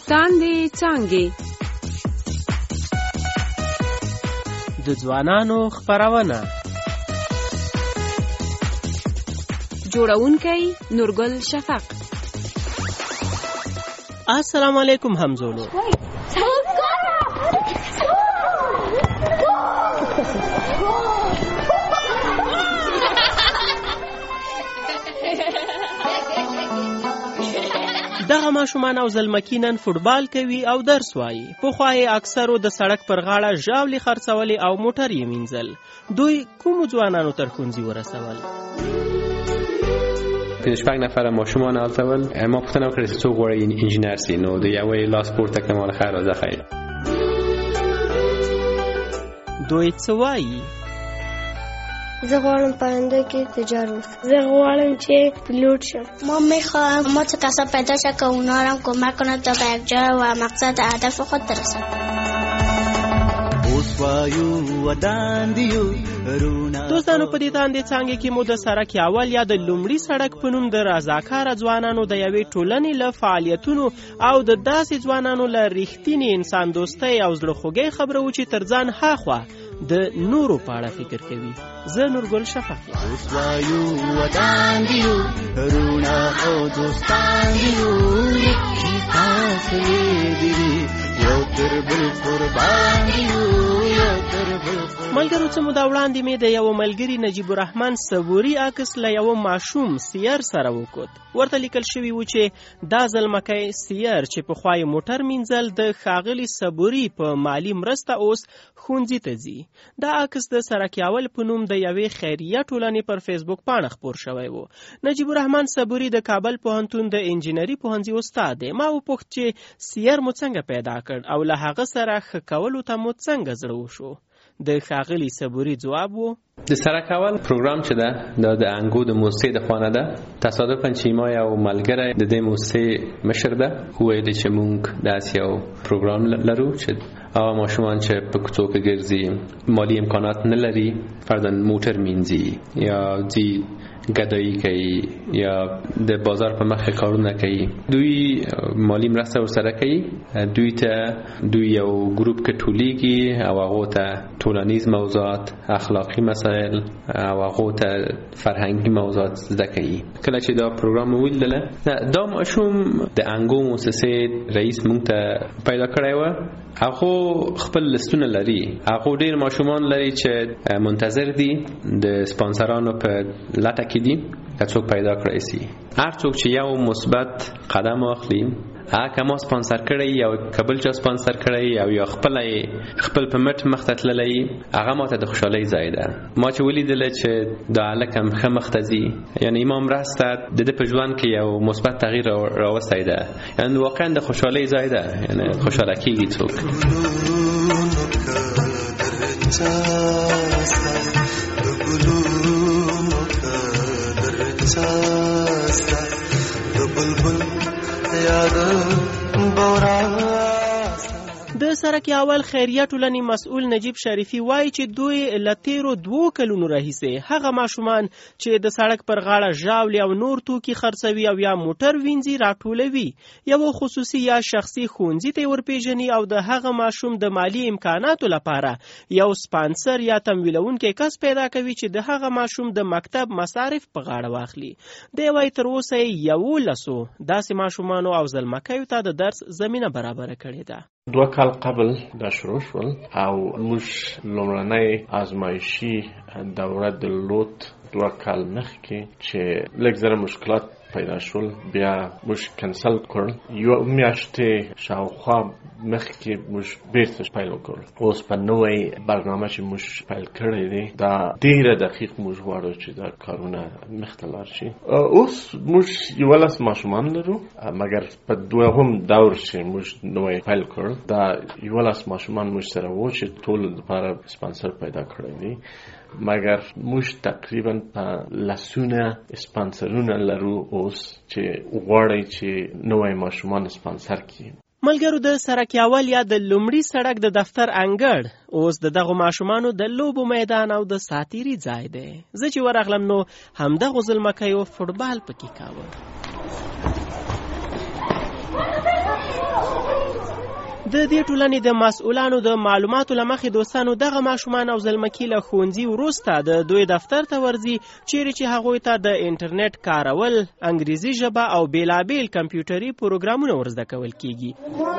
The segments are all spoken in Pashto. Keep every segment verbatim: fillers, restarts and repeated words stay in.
تاندې څانګې د ځوانانو خپرونه جوړونکی نورګل شفق. السلام علیکم همزولو. دغه ماشومان او زلمکي نن فوټبال کوي او درس وایي. پخوا یې اکثرو د سړک پر غاړه ژاولې خرڅولې او موټر یې مینځل. دوی کومو ځوانانو تر ښوونځي ورسول؟ پنځه شپږ نفره ماشومان هلته ول. ما پوښتنه وکړه چې څوک غواړي انجینر سي، نو د یوې لاس پورته کړم مال خیر راځه خیر. دوی څه وایي؟ زه غواړم پرنده کې تجار وکړم. زه غواړم چې پیلوټ شم. ما میخوام ما چه کسا پیدا شه که اونا را کمک کنه تا به یک جا و مقصد هدف خود برسن. دوستانو په دې تاندې څانګې کې مو د سړک اول یا د لومړي سړک په نوم د رضاکاره ځوانانو د یوې ټولنې له فعالیتونو او د داسې ځوانانو له رښتینې انسان دوستۍ او زړه خوږۍ خبره و چې تر ځان هاخوا د نورو په اړه فکر کوي. زه نورګل شفق یم. ملګرو څه موده وړاندې مې د یو ملګري نجیب الرحمن صبوري عکس له یو ماشوم سیر سره وکوت. ورته لیکل شوي و چې دا زلمکی سیر چې پخوا یې موټر مینځل د ښاغلي صبوري په مالي مرسته اوس ښوونځي ته ځي. دا عکس د سرکیاول په نوم د یوې خیریه ټولنې پر فیسبوک پاڼه خپور شوی و. نجیب الرحمن صبوري د کابل پوهنتون د انجینري پوهنځي استاد دی. ما وپوښت چې سیر مو څنګه پیدا کړ او له هغه سره ښه کولو ته مو څنګه زړه وشو؟ د ښاغلي صبوري ځواب و: د سرک اول پروګرام چې ده دا د انګو د موسسې د خوانه ده. تصادفاً چې ما یو ملګری د دې موسسې مشر ده وویل چې مونږ داسې یو پروګرام لرو چې هغه ماشومان چې په کوڅو کې ګرځي، مالی امکانات نه لري، فرضاً موټر مینځي یا ځي ګدایی کوي یا د بازار په مخ کارونه کوي، دوی مالی مرسته ورسره کوي. دوی ته دوی یو ګروپ کې ټولیږي او هغه ته ټولنیز موضوعات، اخلاقی مسائل او هغه ته فرهنګي موضوعات زده کوي. کله چې دا پروګرام ولیدله دا ماشوم د انګو موسسې رئیس مونږ ته پیدا کړی و. هغه خپل لستونه لري، هغه ډیر ماشومان لري چې منتظر دي د سپانسرانو په لټه کې دي که څوک پیدا کړی سي. هر څوک چې یو مثبت قدم واخلي، هغه ما سپانسر کړی یا قبل چا سپانسر کړی او یا خپل خپل په مټ مخته تللی، هغه ماته د خوشحالۍ ځای ده. ما چې ولیدل چې دا هلک هم ښه مخته ځي، یعنی ما مرسته د ده په ژوند کې یو مثبت تغییر راوستی ده، یعنی واقعا د خوشحالۍ ځای ده، یعنی خوشحاله کېږي څوک. د سرک اول خیریه ټولنې مسؤل نجیب شریفي وایي چې دوی له تیرو دوو کلونو راهیسې هغه ماشومان چې د سړک پر غاړه ژاولې او نور توکي خرڅوي او یا موټر وینځي راټولوي، یو خصوصي یا شخصي ښوونځي ته ورپېژني او د هغه ماشوم د مالی امکاناتو لپاره یو سپانسر یا تمویلونکی کس پیدا کوي چې د هغه ماشوم د مکتب مصارف په غاړه واخلي. دی وایي تر اوسه یولسو داسې ماشومانو او زلمکیو ته د درس زمینه برابره کړې ده. دو کال قبل دا شروع شول او موږ لومړنۍ ازمایشي دوره د لوت دو کال مخکې چې لږ زره مشکلات پیدا شول بیا موږ کنسل کړل. یو میاشتې شاوخوا مخکې موږ بیرته پیل وکړل. اوس په نوې برنامه چې موږ پیل کړی دی دا ډېره دقیق موږ غواړو چې دا کارونه مخته لاړ شي. اوس موږ یولس ماشومان لرو، مګر په دوهم دور چې موږ نوې پیل کړل دا یولس ماشومان موږ سره وو چې ټول لپاره سپانسر پیدا کړی دی. مګر موږ تقریبا په لسونه سپانسرونه لرو اوس چې غواړي چې نوې ماشومان سپانسر کړي. ملګرو د سرک اول یا د لومړي سړک د دفتر انګړ اوس د دغه ماشومانو د لوبو میدان او د ساتیري ځای دی. زه چې ورغلم نو همدغه زلمکیو فوټبال پکې کاوه. د دې ټولنې د مسؤلانو د معلوماتو له مخې دوستانو دغه ماشومان او زلمکي له ښوونځي وروسته د دوی دفتر ته ورځي چیرې چې هغوی ته د انټرنیټ کارول، انګریزي ژبه او بیلابیل کمپیوټري پروګرامونه ورزده کول کیږي.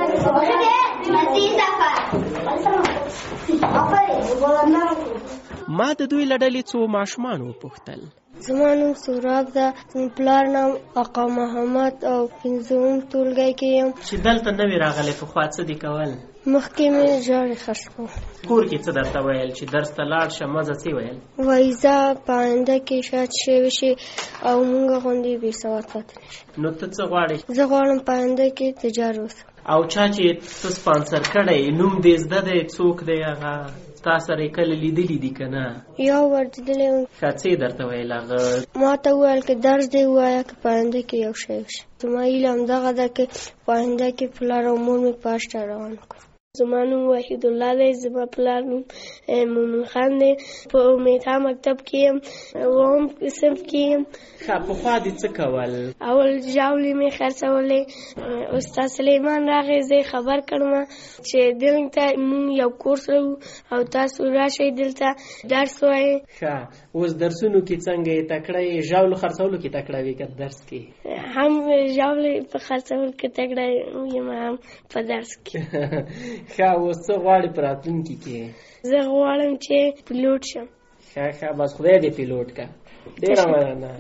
ما د دوی له ډلې څو ماشومان وپوښتل. زما نوم سوراب ده، زما پلار نام آقا محمد او پنځم ټولګی کې یم. چې دلته نوې راغلی پخوا څه دې کول؟ مخکې مې ژاړې خرڅ کول. کور کې څه درته ویل چې درس ته لاړ شه مزه څه ویل؟ وایي ځه په آینده کې شاید شوی شي او موږ غوندې بې سواد پاتې نه شي. نو ته څه غواړې؟ زه غواړم په آینده کې تجار اوسم. او چا چې ته سپانسر کړی نوم دې زده دی څوک دی هغه تا سره یې کله لیدلي دي که نه؟ یو ورتللی وم. ښه څه یې درته ویل هغه؟ ما ته وویل که درس دې ووایه که په آینده کې یو شی وشي. زما هیله همدغه ده که په آینده کې پلار او مور مې په اشته روان کړم. زما نوم وحید الله دی، زما پلار نوم مومن خان دی. په امیدها مکتب کې یم، اووم صنف کې یم. ښه پخوا دې څه کول؟ اول ژاولې مې خرڅولې. استاد سلیمان راغی، زه خبر کړم چې دلته مونږ یو کورس لرو او تاسو راشئ دلته درس وایئ. ښه اوس درسونو کې څنګه یې تکړه یې؟ ژاولو خرڅولو کې تکړه وې که درس کې؟ هم ژاولې په خرڅولو کې تکړه یم، هم په درس کې. ښه اوس څه غواړې په راتلونکي کې؟ زه غواړم چې پیلوټ شم. ښه ښه بس خدای دې پیلوټ که. ډېره مننه.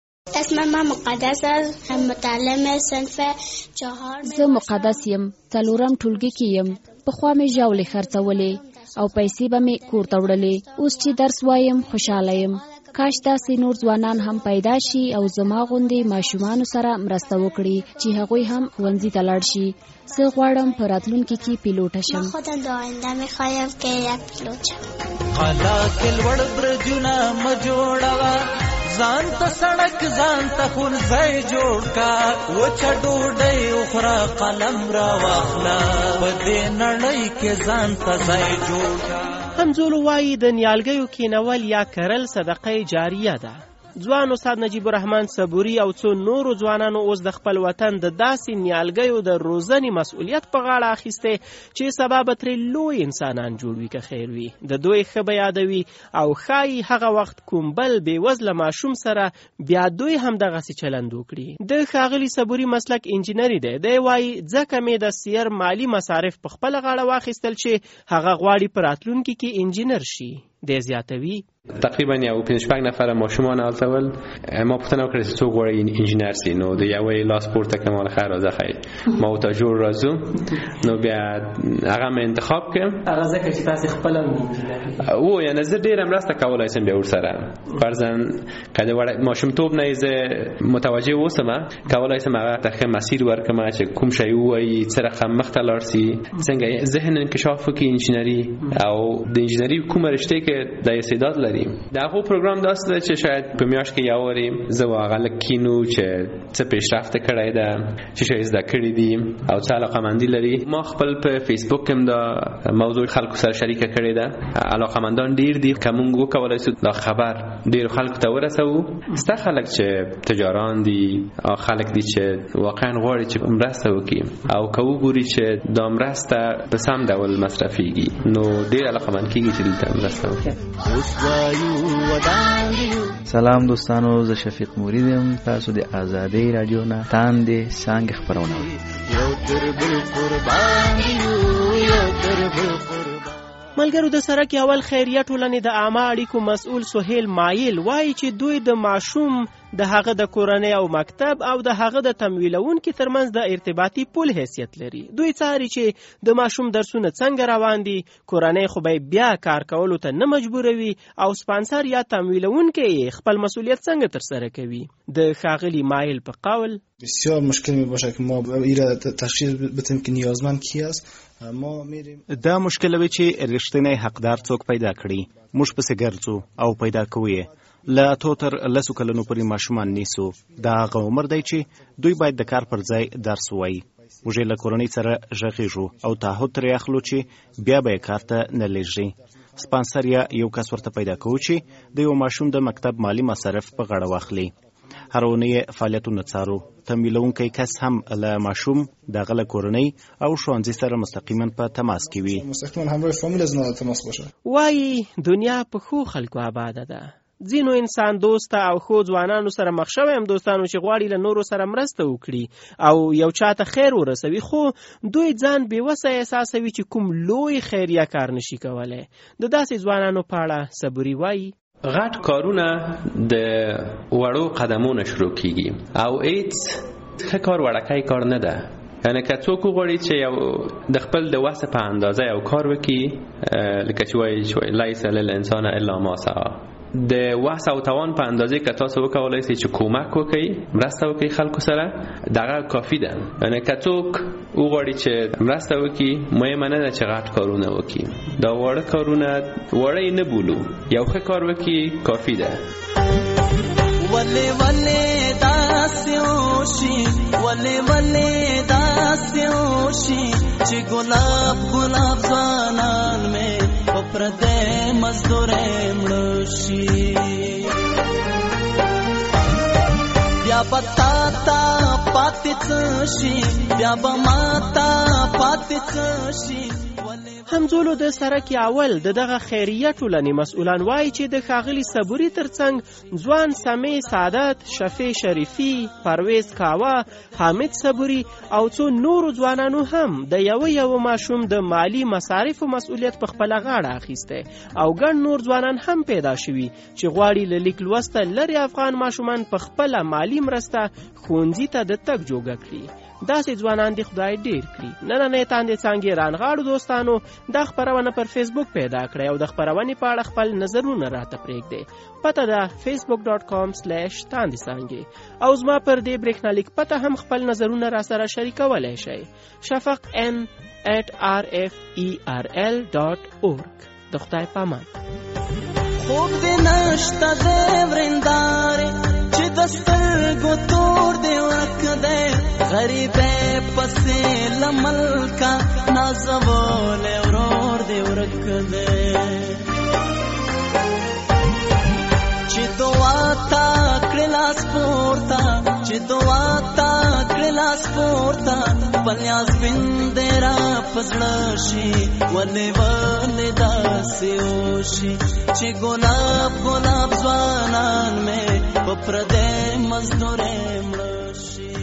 اسم ما مقدس است، متعلم صنف چهار. زه مقدس یم، څلورم ټولګي کې یم. پخوا مې ژاولې خرڅولې او پیسې به مې کور ته وړلې. اوس چې درس وایم خوشحاله یم. کاش داسې نور ځوانان هم پیدا شي او زما غوندې ماشومانو سره مرسته وکړي چې هغوی هم ښوونځي ته لاړ شي. زه غواړم په راتلونکي کې پیلوټه شم. من خودم در آینده میخوایم که یک پیلوټ شم. قلا کې لوړ برجونه مه جوړوه، ځان ته سړک ځان ته ښوونځی جوړ کا. وچه ډوډۍ وخوره قلم راواخله، په دې نړۍ کې ځان ته ځای جوړ کا. همزولو وایي د نیالګیو کینول یا کرل صدقه جاریه ده. ځوان استاد نجیب الرحمن صبوري او څو نورو ځوانانو اوس د خپل وطن د داسې نیالګیو د روزنې مسؤلیت په غاړه اخیستی چې سبا به ترې لوی انسانان جوړ وي که خیر وي. د دوی ښه به یادوي او ښایي هغه وخت کوم بل بېوزله ماشوم سره بیا دوی هم دغسې چلند وکړي. د ښاغلي صبوري مسلک انجینري دی. دی وایي ځکه مې د سیر مالي مصارف په خپله غاړه واخیستل چې هغه غواړي په راتلونکي کې انجینر شي. دی زیاتوي تقریبا یو پنځه شپږ نفره ماشومان هلته ول. ما پوښتنه وکړه چې څوک غواړي انجینر سي؟ نو د یوې لاس پورته کړم مال خیر راځه خیر ما ورته جوړ راځو. نو بیا هغه مې انتخاب کړم. هغه ځکه چې تاسې خپله انجینر و یعنې زه ډېره مرسته کولی شم بیا ورسره. فرضاً که د ماشومتوب نه یې زه متوجه اوسم کولی شم هغه ته ښه مسیر ورکړم چې کوم شی ووایي، څه رقم مخته لاړ سي، څنګه ذهن انکشاف وکړي انجینري او د انجینري کومه رشتې کې د استعداد لري. د هغو پروګرام داسې ده چې شاید په میاشت کې یو وارې زه و هغه لږ کینو چې څه پیشرفته کړی ده، څه شی زده کړي دي او څه علاقهمندي لري. ما خپل په فیسبوک کې هم دا موضوع خلکو سره شریکه کړې ده. علاقهمندان ډېر دي که موږ وکولی شو دا خبر ډېرو خلکو ته ورسوو. سته خلک چې تجاران دي او خلک دي چې واقعا غواړي چې مرسته وکړي او که وګوري چې دا مرسته په سم ډول مصرفیږي نو ډېر علاقهمند کېږي چې دلته مرسته وکړي. سلام دوستانو، زه شفیق مورید یم. تاسو د آزادۍ رادیو نه تاندې څانګې خپرونه وي. ملګرو د سرک اول خیریه ټولنې د عامه اړیکو مسؤل سهیل مایل وایي چې دوی د ماشوم د هغه د کورنۍ او مکتب او د هغه د تمویلونکي ترمنځ د ارتباطي پل حیثیت لري. دوی څاري چې د ماشوم درسونه څنګه روان دي، کورنۍ خو به بیا کار کولو ته نه مجبوروي او سپانسر یا تمویلونکی خپل مسئولیت څنګه ترسره کوي. د ښاغلي مایل په قول بسیار مشکل می باشه که ما ایره تشخیص بدیم که نیازمند کی است. ما میریم دا مشکل وی چې رښتینی حقدار څوک پیدا کړي. موږ پسې ګرځو او پیدا کوو. له اتو تر لسو کلونو پورې ماشومان نیسو. دا هغه عمر دی چې دوی باید د کار پر ځای درس ووایي. موږ له کورنۍ سره غږیږو او تعهد ترې اخلو چې بیا به یې کار ته نه لېږي. سپانسر یا یو کس ورته پیدا کوو چې د یو ماشوم د مکتب مالی مصارف په غاړه واخلي. هر اونۍ فعالیتونه څارو. تمویلونکی کس هم له ماشوم دغه له کورنۍ او ښوونځي سره مستقیما په تماس کې وي. مستقیما همراه فامیل از نه تماس باشه. وایي دنیا په ښو خلکو آباده ده. ځینو انسان دوسته او ښو ځوانانو سره مخ شوی هم دوستانو چې غواړي له نورو سره مرسته وکړي او یو چاته خیر ورسوي، خو دوی ځان بېوسه احساسوي چې کوم لوی خیریه کار نشي کولی. د داسې ځوانانو په اړه صبوري وایي غټ کارونه د وړو قدمونو شروع کیږي او هیڅ ښه کار وړکۍ کار نه ده. یعنی که څوک وغواړي چې یو د خپل د وسه په اندازه یو کار وکړي، لکه چې وایي لیس للانسان الا ما سعی، د وسه او توان په اندازې که تاسو وکولای شئ چې کومک وکړئ، مرسته وکړئ خلکو سره، دغه کافي ده. یعنی که څوک وغواړي چې مرسته وکړي، مهمه نه ده چې غټ کارونه وکړي، دا واړه کارونه وړه نه بولو، یو ښه کار وکړي کافي ده. ولی ولی داسیوشی ولی ولی داسیوشی چی گلاب گلاب زانان میں پپرده مزدور ملوشی بیا بتاتا پاتی چشی بیا بماتا پاتی چشی. همزولو د سرک اول د دغه خیریه ټولنې مسؤلان وایي چې د ښاغلي صبوري ترڅنګ ځوان سمیع سعادت، شفیع شریفي، پرویز کاوه، حامد صبوري او څو نورو ځوانانو هم د یو یو ماشوم د مالی مصارفو مسؤلیت په خپله غاړه اخیستی او ګڼ نور ځوانان هم پیدا شوي چې غواړي له لیک لوسته لرې افغان ماشومان په خپله مالی مرسته ښوونځي ته د تګ جوګه کړي. داسې ځوانان دی خدای ډیر کړي. نننۍ تاندې څانګې رانغاړو دوستانو دا خپرونه پر فیسبوک پیدا کړئ او د خپرونې په اړه خپل نظرونه راته پرېږدئ. پته ده فیسبوک ډاټ کام سلیش تاندې څانګې او زما پر دې برېښنالیک پته هم خپل نظرونه را سره شریکولی شئ. شفق ان ات آر اف ای آر ال ډاټ اورګ. د خدای په امان. خوب دې نشته د ورندارې چې د سترګو تور دې ورک دی غریبې پسې له ملکه نازولی ورور دې ورک دی چې دعا تا کړې لاس پورته چې دعا تا کړې لاس پورته خپل یاسمین دې را په زړه شي ولې ولې داسې وشي چې ګلاب ګلاب ځوانان مې په پردې مزدورې مړه شي.